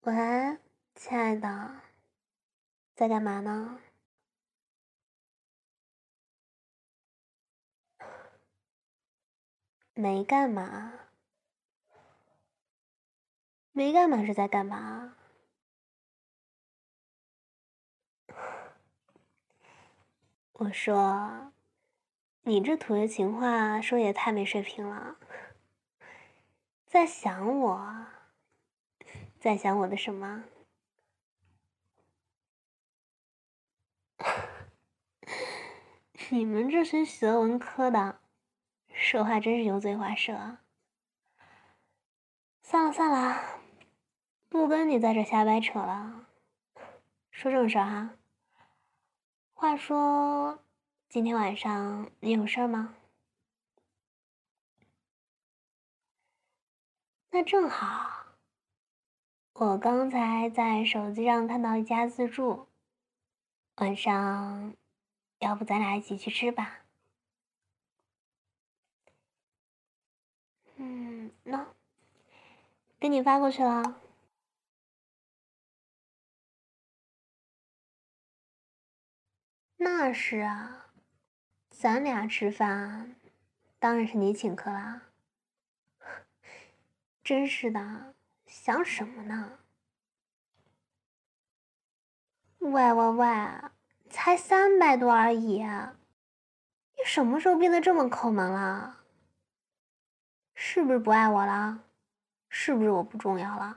喂，亲爱的，在干嘛呢？没干嘛，没干嘛是在干嘛？我说，你这土味情话说也太没水平了。在想我，在想我的什么？你们这群学文科的，说话真是油嘴滑舌啊。算了算了，不跟你在这瞎掰扯了，说正事儿哈。话说，今天晚上你有事儿吗？那正好，我刚才在手机上看到一家自助，晚上要不咱俩一起去吃吧？喏，给你发过去了。那是啊，咱俩吃饭，当然是你请客啦。真是的，想什么呢？喂喂喂，才300多而已，你什么时候变得这么抠门了？是不是不爱我了？是不是我不重要了？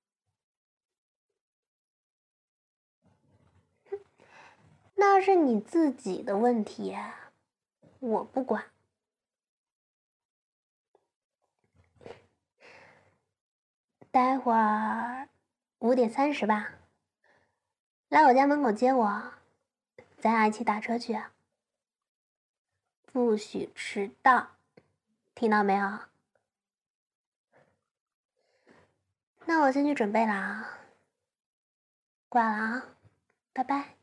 那是你自己的问题，我不管。待会儿5点30吧，来我家门口接我，咱俩一起打车去。不许迟到，听到没有？那我先去准备了啊，挂了啊，拜拜。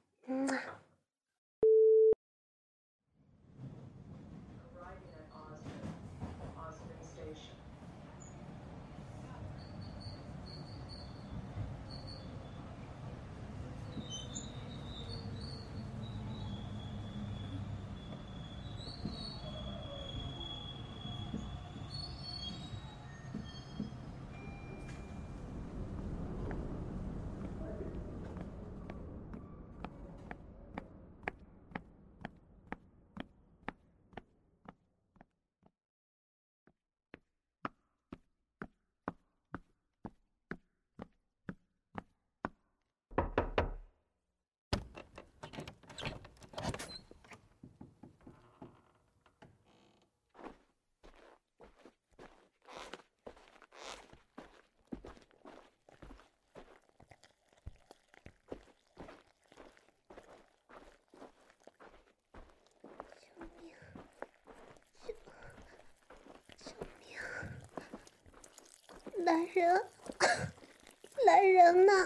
来人，来人呐！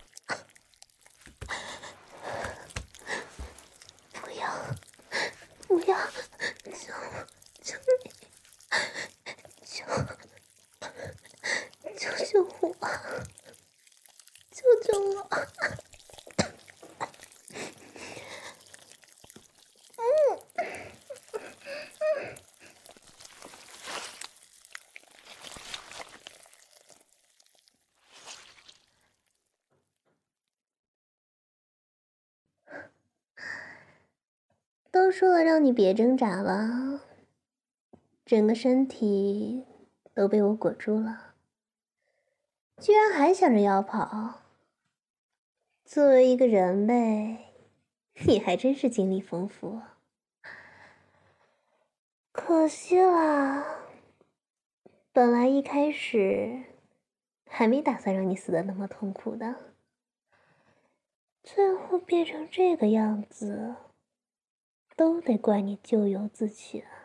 不要，不要，救命！救救我！救救我！都说了让你别挣扎了，整个身体都被我裹住了，居然还想着要跑。作为一个人类，你还真是经历丰富。可惜了，本来一开始还没打算让你死的那么痛苦的，最后变成这个样子，都得怪你咎由自取啊。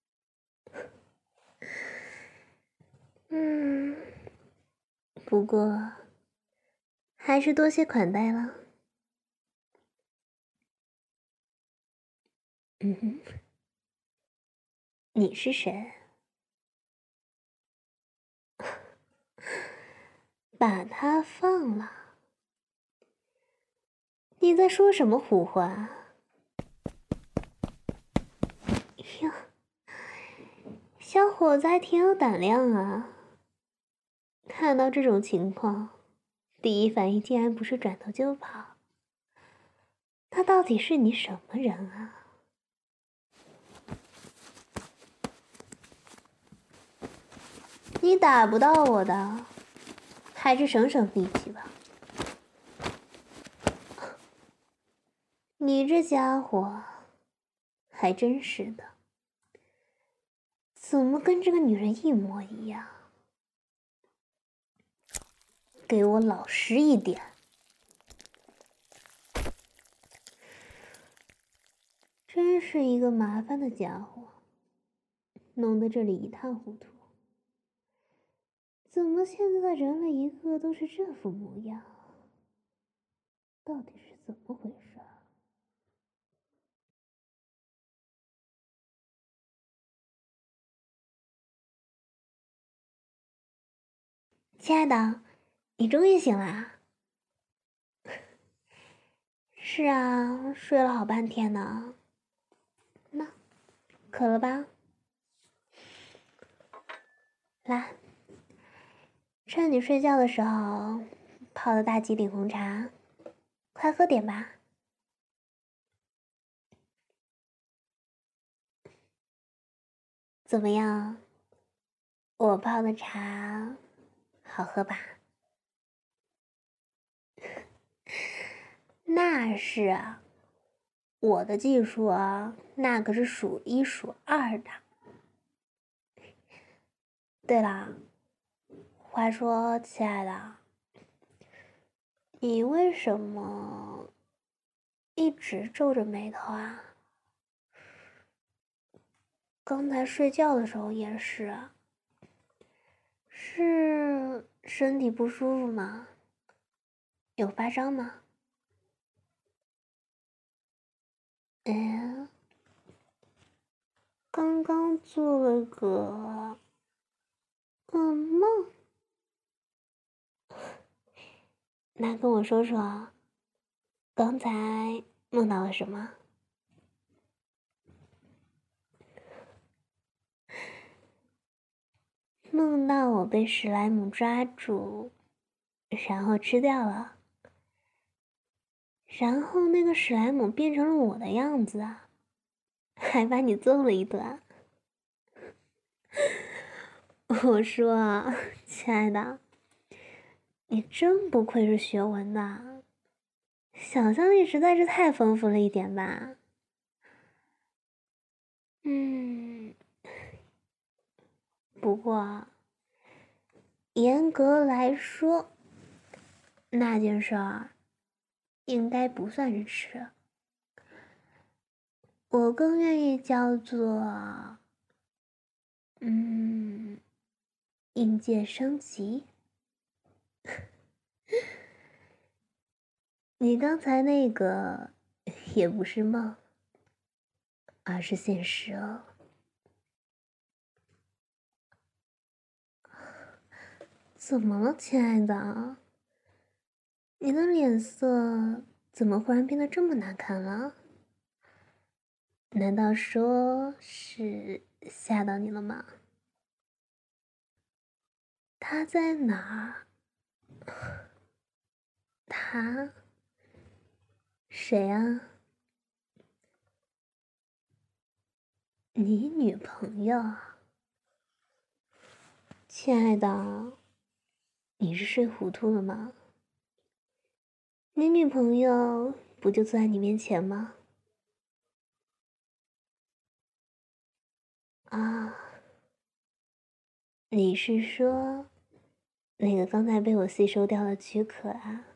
不过还是多谢款待了。你是谁？ 把他放了？你在说什么胡话？哟，小伙子还挺有胆量啊！看到这种情况，第一反应竟然不是转头就跑。他到底是你什么人啊？你打不到我的，还是省省力气吧。你这家伙，还真是的，怎么跟这个女人一模一样？给我老实一点！真是一个麻烦的家伙，弄得这里一塌糊涂。怎么现在的人类一个都是这副模样？到底是怎么回事？亲爱的，你终于醒啦！是啊，睡了好半天呢。那，渴了吧？来，趁你睡觉的时候，泡的大吉岭红茶，快喝点吧。怎么样？我泡的茶好喝吧？那是啊，我的技术啊，那可是数一数二的。对了，话说，亲爱的，你为什么一直皱着眉头啊？刚才睡觉的时候也是啊。是身体不舒服吗？有发烧吗？哎，刚刚做了个噩梦，那跟我说说，刚才梦到了什么？梦到我被史莱姆抓住，然后吃掉了，然后那个史莱姆变成了我的样子啊，还把你揍了一顿。我说啊，亲爱的，你真不愧是学文的，想象力实在是太丰富了一点吧。不过严格来说，那件事儿应该不算是吃，我更愿意叫做，应届升级。你刚才那个也不是梦，而是现实哦。怎么了，亲爱的？你的脸色怎么忽然变得这么难看了？难道说是吓到你了吗？他在哪儿？他？谁啊？你女朋友啊？亲爱的，你是睡糊涂了吗？你女朋友不就坐在你面前吗？啊，你是说那个刚才被我吸收掉的躯壳啊？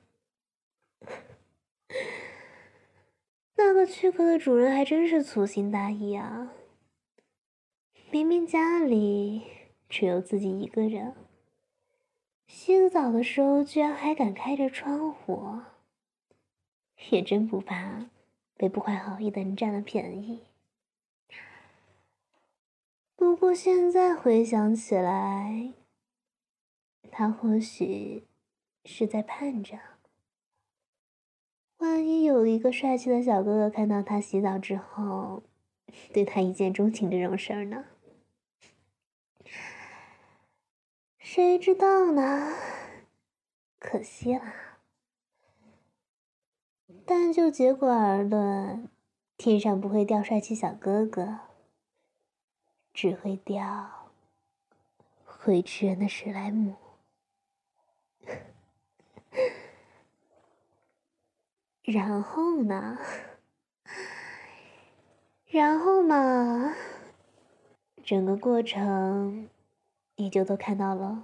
那个躯壳的主人还真是粗心大意啊！明明家里只有自己一个人，洗个澡的时候居然还敢开着窗户，也真不怕被不怀好意的人占了便宜。不过现在回想起来，他或许是在盼着，万一有一个帅气的小哥哥看到他洗澡之后，对他一见钟情这种事儿呢？谁知道呢？可惜了。但就结果而论，天上不会掉帅气小哥哥，只会掉会吃人的史莱姆。然后呢？然后嘛，整个过程你就都看到了。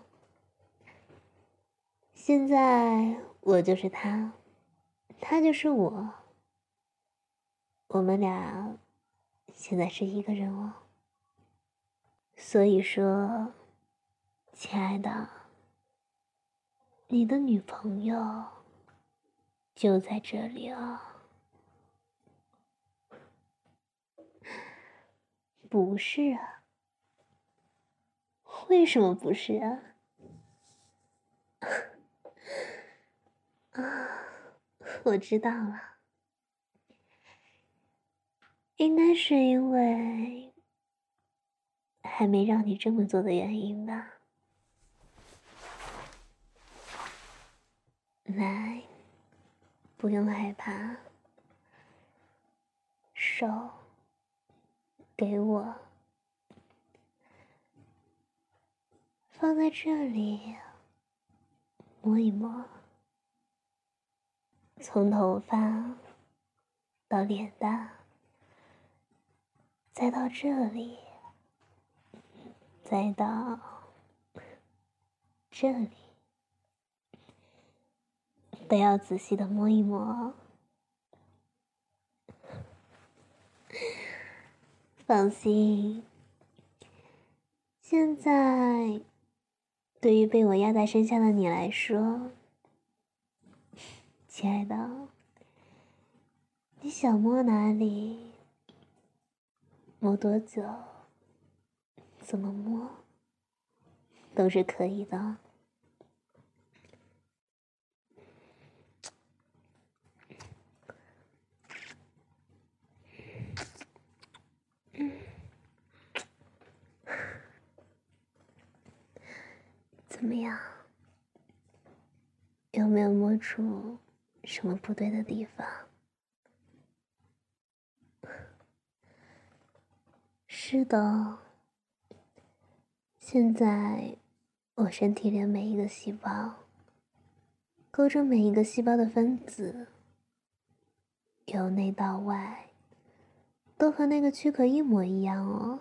现在我就是他，他就是我，我们俩现在是一个人哦。所以说，亲爱的，你的女朋友就在这里哦。不是啊。为什么不是啊？我知道了，应该是因为还没让你这么做的原因吧。来，不用害怕，手给我，放在这里，摸一摸，从头发到脸蛋，再到这里，再到这里，都要仔细的摸一摸。放心，现在对于被我压在身下的你来说，亲爱的，你想摸哪里，摸多久，怎么摸，都是可以的。怎么样？有没有摸出什么不对的地方？是的，现在我身体里的每一个细胞，勾着每一个细胞的分子，由内到外，都和那个躯壳一模一样哦。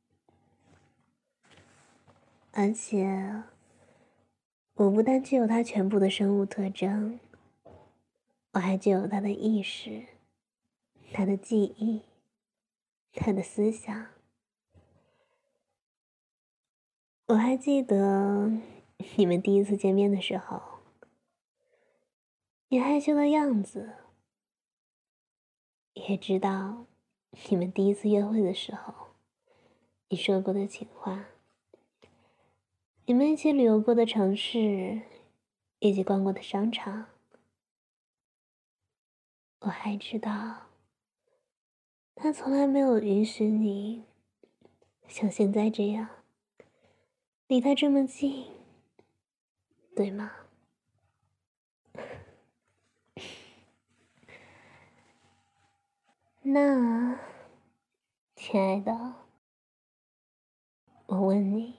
而且，我不但具有它全部的生物特征，我还具有它的意识、它的记忆、它的思想。我还记得你们第一次见面的时候，你害羞的样子，也知道你们第一次约会的时候，你说过的情话，你们一起旅游过的城市，一起逛过的商场，我还知道，他从来没有允许你像现在这样离他这么近，对吗？那，亲爱的，我问你，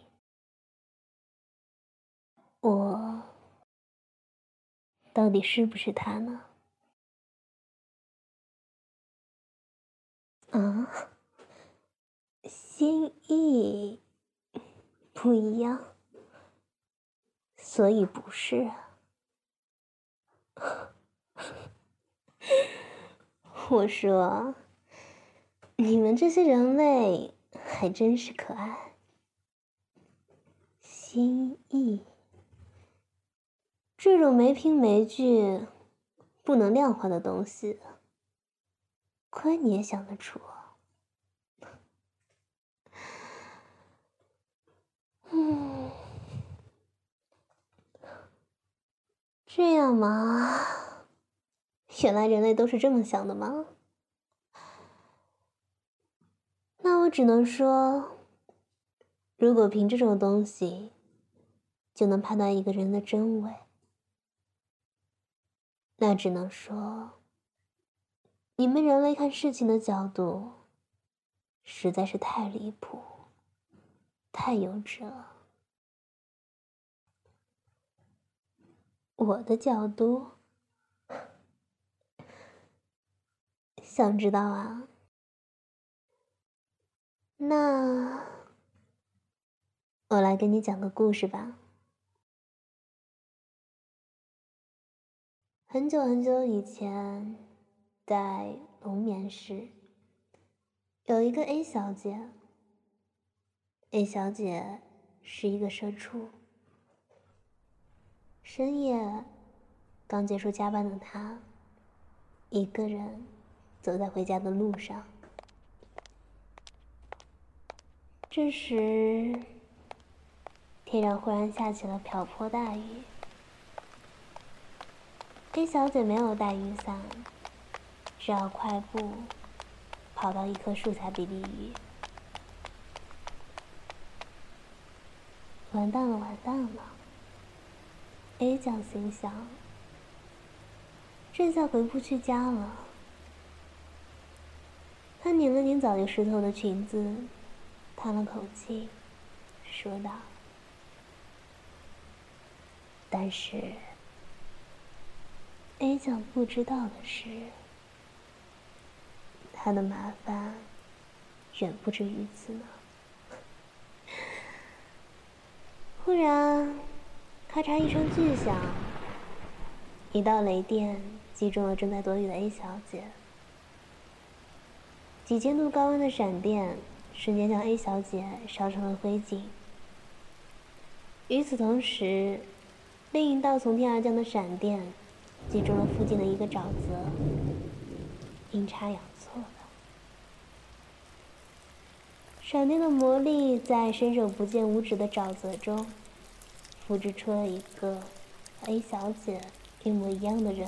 我到底是不是他呢？啊，心意不一样，所以不是啊。我说，你们这些人类还真是可爱。心意，这种没凭没据、不能量化的东西，亏你也想得出啊。嗯， 这样吗？原来人类都是这么想的吗？那我只能说，如果凭这种东西就能判断一个人的真伪，那只能说，你们人类看事情的角度实在是太离谱，太幼稚了。我的角度，想知道啊？那我来给你讲个故事吧。很久很久以前，在龙眠市，有一个 A 小姐。A 小姐是一个社畜，深夜刚结束加班的她，一个人走在回家的路上。这时，天上忽然下起了瓢泼大雨。A 小姐没有带雨伞，只好快步跑到一棵树下避避雨。完蛋了，完蛋了 ！A 酱心想，这下回不去家了。她拧了拧早就湿透的裙子，叹了口气，说道：“但是 A 酱不知道的是，她的麻烦远不止于此呢。”忽然，咔嚓一声巨响，一道雷电击中了正在躲雨的 A 小姐。几千度高温的闪电瞬间将 A 小姐烧成了灰烬。与此同时，另一道从天而降的闪电击中了附近的一个沼泽，阴差阳错的，闪电的魔力在伸手不见五指的沼泽中复制出了一个和 A 小姐一模一样的人。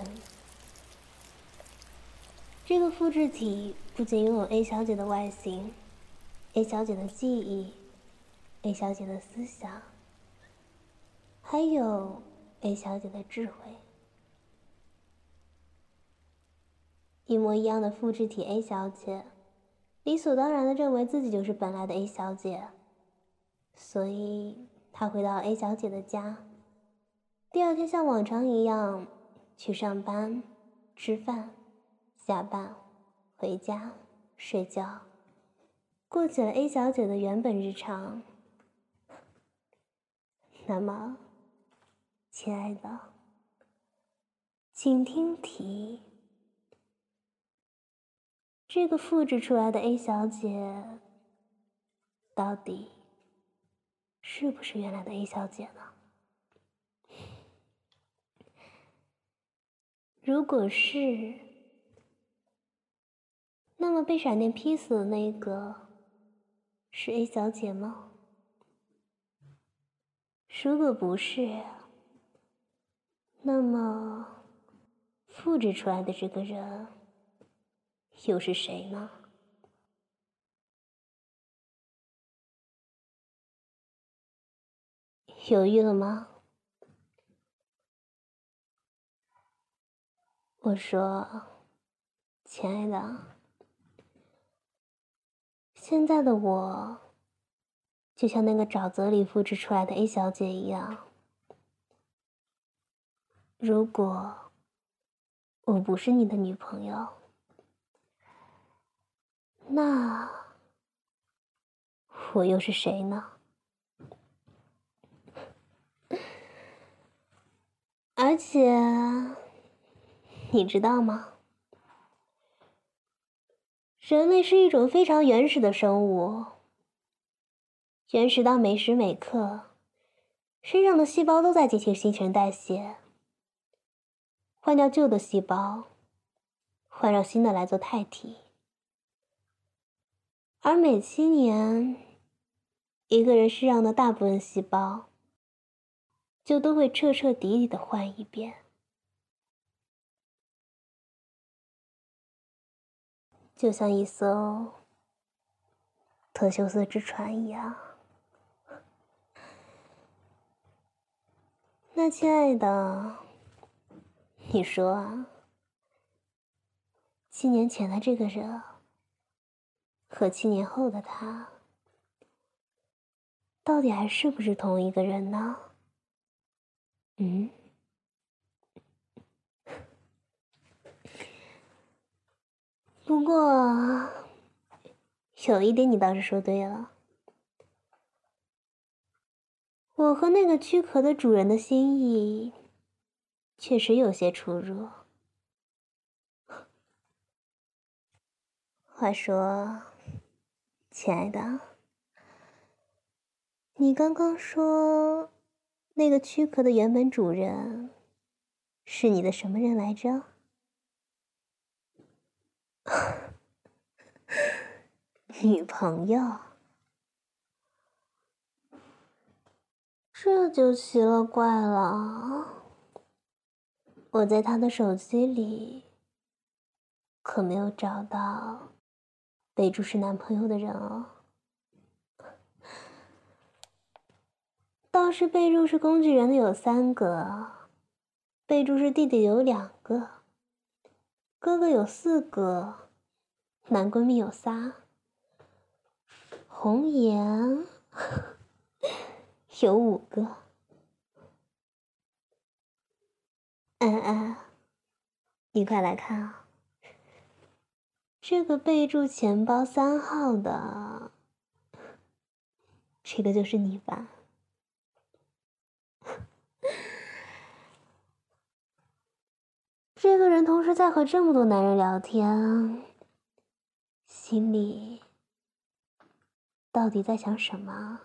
这个复制体不仅拥有 A 小姐的外形、A 小姐的记忆、A 小姐的思想，还有 A 小姐的智慧。一模一样的复制体 A 小姐理所当然地认为自己就是本来的 A 小姐，所以她回到 A 小姐的家，第二天像往常一样去上班、吃饭、下班、回家、睡觉，过起了 A 小姐的原本日常。那么，亲爱的，请听题：这个复制出来的 A 小姐，到底是不是原来的 A 小姐呢？如果是，那么被闪电劈死的那个是 A 小姐吗？如果不是，那么复制出来的这个人又是谁呢？犹豫了吗？我说，亲爱的，现在的我就像那个沼泽里复制出来的 A 小姐一样，如果我不是你的女朋友，那我又是谁呢？而且，你知道吗？人类是一种非常原始的生物，原始到每时每刻，身上的细胞都在进行新陈代谢，换掉旧的细胞，换上新的来做代替。而每7年，一个人身上的大部分细胞就都会彻彻底底的换一遍。 就像一艘特修斯之船一样。那亲爱的，你说啊，7年前的这个人和7年后的他，到底还是不是同一个人呢？不过有一点你倒是说对了，我和那个躯壳的主人的心意确实有些出入。话说，亲爱的，你刚刚说那个躯壳的原本主人是你的什么人来着？女朋友？这就奇了怪了，我在他的手机里可没有找到备注是男朋友的人哦，倒是备注是工具人的有3个，备注是弟弟有2个，哥哥有4个，男闺蜜有仨，红颜有5个。你快来看啊，这个备注钱包3号的，这个就是你吧？这个人同时在和这么多男人聊天，心里到底在想什么？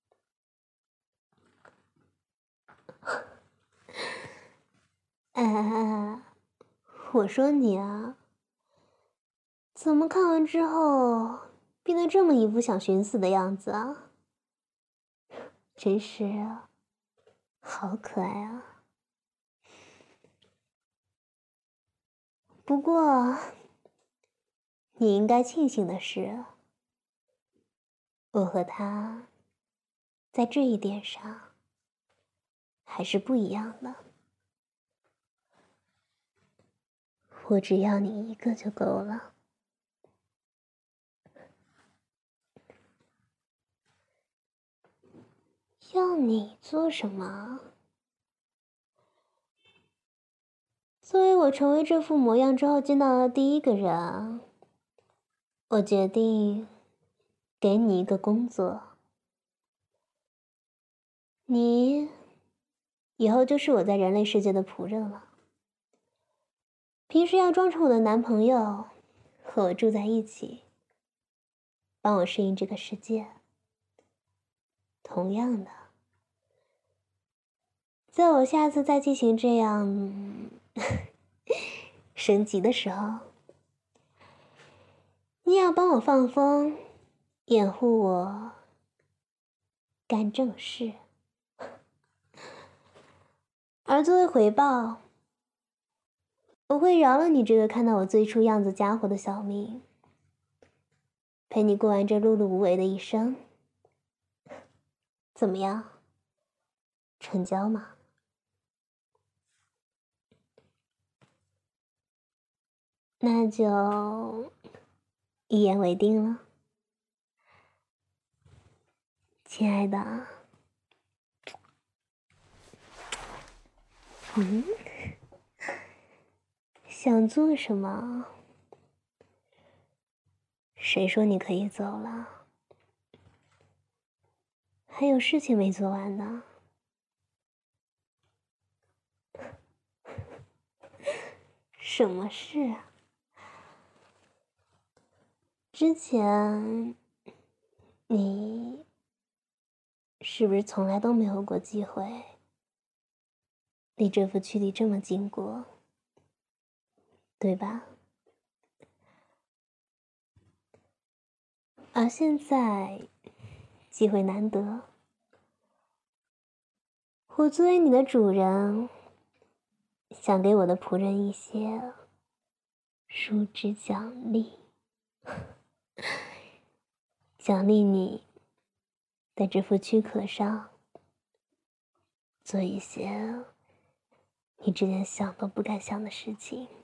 我说你啊，怎么看完之后变得这么一副想寻死的样子啊？真是好可爱啊！不过，你应该庆幸的是，我和他在这一点上还是不一样的。我只要你一个就够了。要你做什么？作为我成为这副模样之后见到的第一个人，我决定给你一个工作，你以后就是我在人类世界的仆人了。平时要装成我的男朋友，和我住在一起，帮我适应这个世界。同样的，在我下次再进行这样升级的时候，你也要帮我放风，掩护我干正事。而作为回报，我会饶了你这个看到我最初样子家伙的小命，陪你过完这碌碌无为的一生。怎么样？成交吗？那就一言为定了，亲爱的。想做什么？谁说你可以走了？还有事情没做完呢。什么事啊？之前你是不是从来都没有过机会离这副躯体这么近过，对吧？而现在机会难得，我作为你的主人，想给我的仆人一些数值奖励。 奖励你在这副躯壳上做一些你之前想都不敢想的事情。